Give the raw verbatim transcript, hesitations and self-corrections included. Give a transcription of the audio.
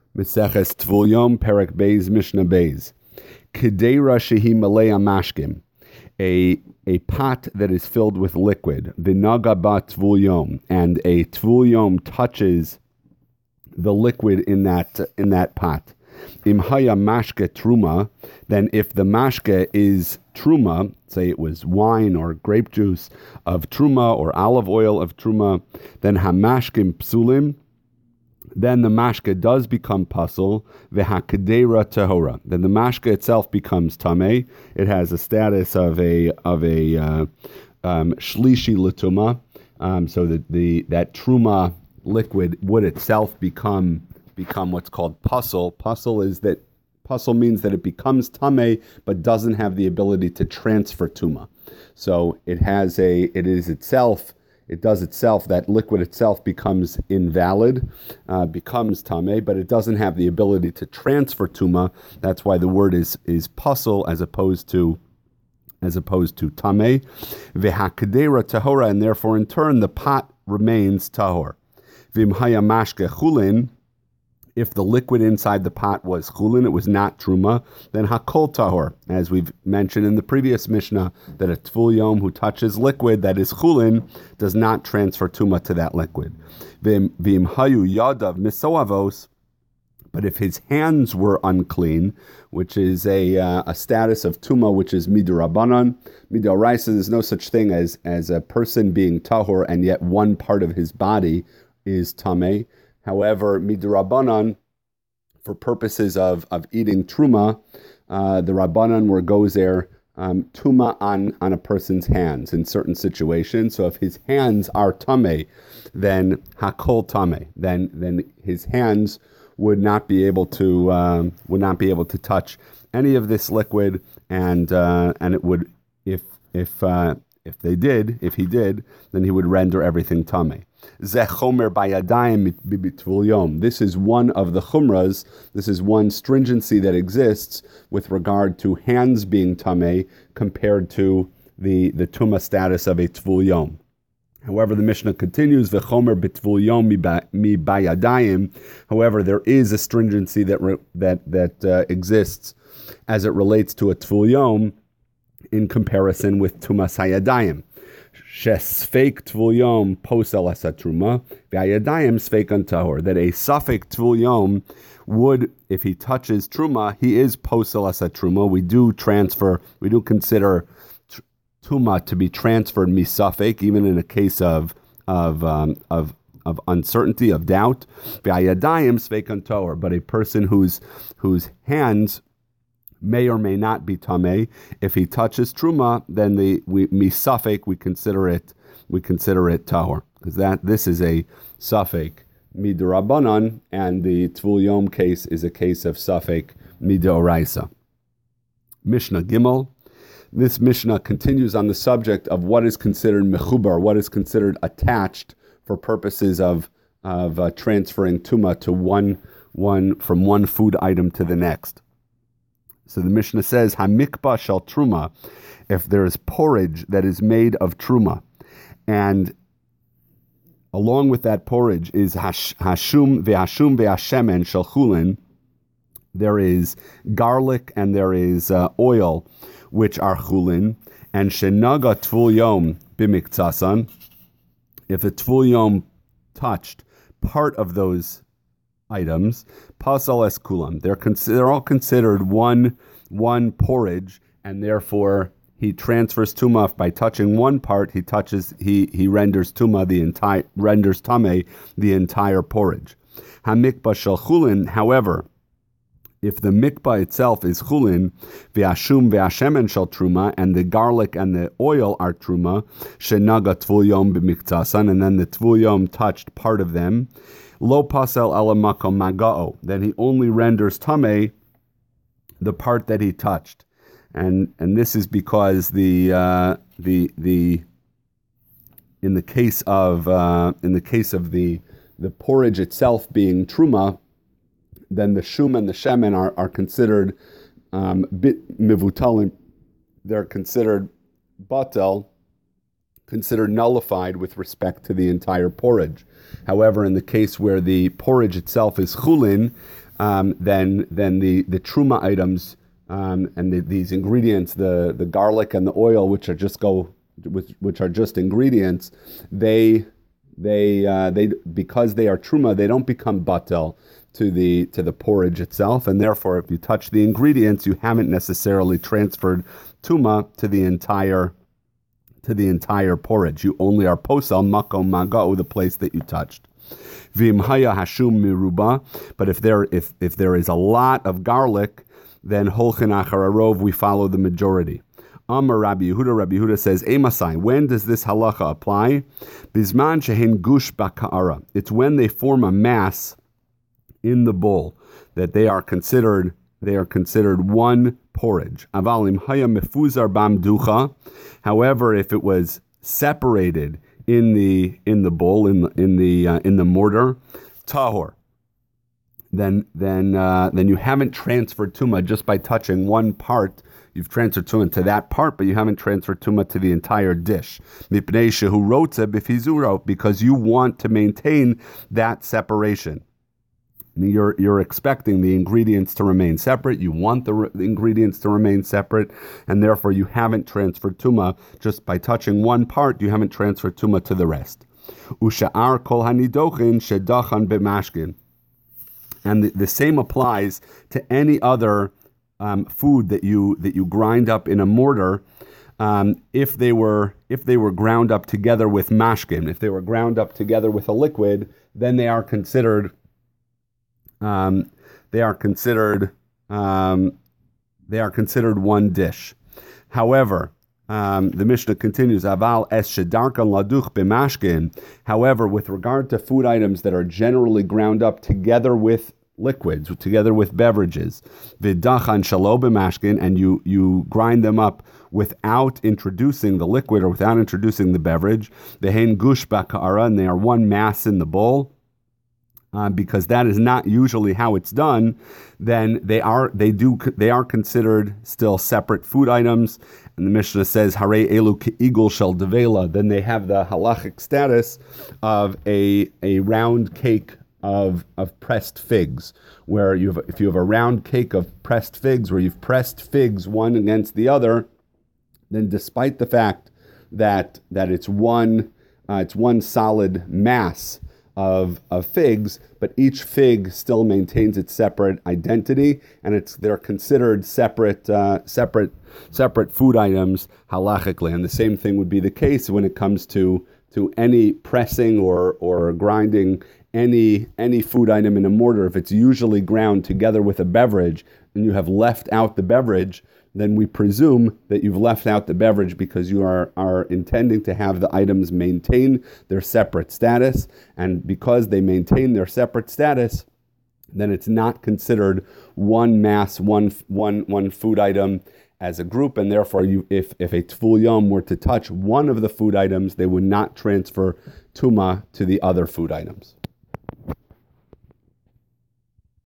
Meseches Tvul Yom, Perek Beis, Mishnah Beis. Kedera shehi malei mashkim, a a pot that is filled with liquid. V'naga ba Tvul Yom, and a Tvul Yom touches the liquid in that in that pot. Im haya mashke truma, then if the mashke is truma, say it was wine or grape juice of truma or olive oil of truma, then hamashkim psulim, then the mashke does become pasul, v'hakadera tahora. Then the mashke itself becomes tameh. It has a status of a of a uh, um, shlishi latuma, um, so that the that truma liquid would itself become become what's called pasul. Pasul is that pasul means that it becomes tameh, but doesn't have the ability to transfer tuma. So it has a it is itself. It does itself, that liquid itself becomes invalid, uh, becomes tameh, but it doesn't have the ability to transfer tuma. That's why the word is is pasul as opposed to as opposed to tameh. V'hakadera tahora, and therefore in turn the pot remains tahor. V'im haya mashke chulin, if the liquid inside the pot was chulin, it was not truma, then hakol tahor. As we've mentioned in the previous Mishnah, that a Tvul Yom who touches liquid that is chulin does not transfer tuma to that liquid. V'im hayu yadav misoavos, but if his hands were unclean, which is a uh, a status of tuma, which is midurabanan, midoraisa, there's no such thing as, as a person being tahor and yet one part of his body is tameh. However, midrabanan, for purposes of, of eating truma, uh, the rabbanan where goes there um, tuma on, on a person's hands in certain situations. So if his hands are tameh, then hakol tameh, then then his hands would not be able to um, would not be able to touch any of this liquid, and uh, and it would if if uh, if they did if he did, then he would render everything tameh. Zeh chomer bayadayim b'tvul yom. This is one of the chumras. This is one stringency that exists with regard to hands being tameh compared to the the tuma status of a tvul yom. However, the Mishnah continues, v'chomer b'tvul yom mi bayadayim. However, there is a stringency that re, that that uh, exists as it relates to a tvul yom in comparison with tumas hayadayim. Shesfeik tvul yom posel asa truma, v'ayadayim sfeikan tahor. That a safek tvul yom would, if he touches truma, he is posel asa truma. We do transfer, we do consider tr- tuma to be transferred misafek, even in a case of of um, of of uncertainty, of doubt. V'ayadayim sfeikan tahor. But a person whose whose hands may or may not be tameh, if he touches truma, then the we misafek we consider it we consider it tahor, because that this is a safek midrabanan, and the tvul yom case is a case of safek midoraisa. Mishnah Gimel. This Mishnah continues on the subject of what is considered mechubar, what is considered attached for purposes of of uh, transferring tuma to one one from one food item to the next. So the Mishnah says, Hamikba shal truma, if there is porridge that is made of truma, and along with that porridge is hash, hashum ve'hashum ve'hashemen shal chulin, there is garlic and there is uh, oil, which are chulin, and shenaga tvul yom b'miktsasan, if the tvul yom touched part of those items, pasal es kulam. They're con- they're all considered one one porridge, and therefore he transfers tuma by touching one part. He touches he he renders tuma the entire renders tameh the entire porridge. Hamikba shel chulin. However, if the mikba itself is chulin, ve'ashum ve'ashemen shel truma, and the garlic and the oil are truma, shenaga tvul yom b'miktsasan, and then the tvul yom touched part of them, lo pasel ala makom magao, then he only renders tameh the part that he touched, and and this is because the uh, the the in the case of uh, in the case of the the porridge itself being truma, then the shum and the shemen are are considered um, bit mivutalim. They're considered batel, considered nullified with respect to the entire porridge. However, in the case where the porridge itself is chulin, um, then then the the truma items um, and the, these ingredients, the the garlic and the oil, which are just go which, which are just ingredients, they they uh, they because they are truma, they don't become batel to the to the porridge itself, and therefore, if you touch the ingredients, you haven't necessarily transferred tuma to the entire to the entire porridge. You only are posel makom magau, the place that you touched. Vim haya hashum miruba, but if there if if there is a lot of garlic, then holchin achar arov, we follow the majority. Amar Rabbi Yehuda, Rabbi Yehuda says, Emasai, when does this halacha apply? Bisman shehin gush baka'ara. It's when they form a mass in the bowl, that they are considered they are considered one porridge. Avalim haya mefuzar bam ducha. However, if it was separated in the in the bowl, in the in the uh, in the mortar, tahor, then then uh, then you haven't transferred tuma just by touching one part. You've transferred tuma to that part, but you haven't transferred tuma to the entire dish. Mipnei shehu rotze b'fizuro, because you want to maintain that separation. You're you're expecting the ingredients to remain separate. You want the, re- the ingredients to remain separate, and therefore you haven't transferred tuma just by touching one part. You haven't transferred tuma to the rest. Usha'ar kol hanidochin shedachan b'mashkin, and the, the same applies to any other um, food that you that you grind up in a mortar. Um, if they were if they were ground up together with mashkin, if they were ground up together with a liquid, then they are considered. Um, they are considered um, they are considered one dish. However, um, the Mishnah continues, Aval es shedarkan laduch b'mashkin. However, with regard to food items that are generally ground up together with liquids, together with beverages, v'dachan shalo b'mashkin, and you you grind them up without introducing the liquid or without introducing the beverage, v'hen gush baka'ara, and they are one mass in the bowl. Uh, because that is not usually how it's done, then they are they do they are considered still separate food items. And the Mishnah says, "Hare elu ke'igul shel devela." Then they have the halachic status of a a round cake of of pressed figs, where you have, if you have a round cake of pressed figs, where you've pressed figs one against the other, then despite the fact that that it's one uh, it's one solid mass Of, of figs, but each fig still maintains its separate identity, and it's they're considered separate, uh, separate, separate food items halachically. And the same thing would be the case when it comes to to any pressing or or grinding any any food item in a mortar. If it's usually ground together with a beverage, and you have left out the beverage, then we presume that you've left out the beverage because you are, are intending to have the items maintain their separate status. And because they maintain their separate status, then it's not considered one mass, one one one food item as a group. And therefore, you, if, if a tful yom were to touch one of the food items, they would not transfer tuma to the other food items.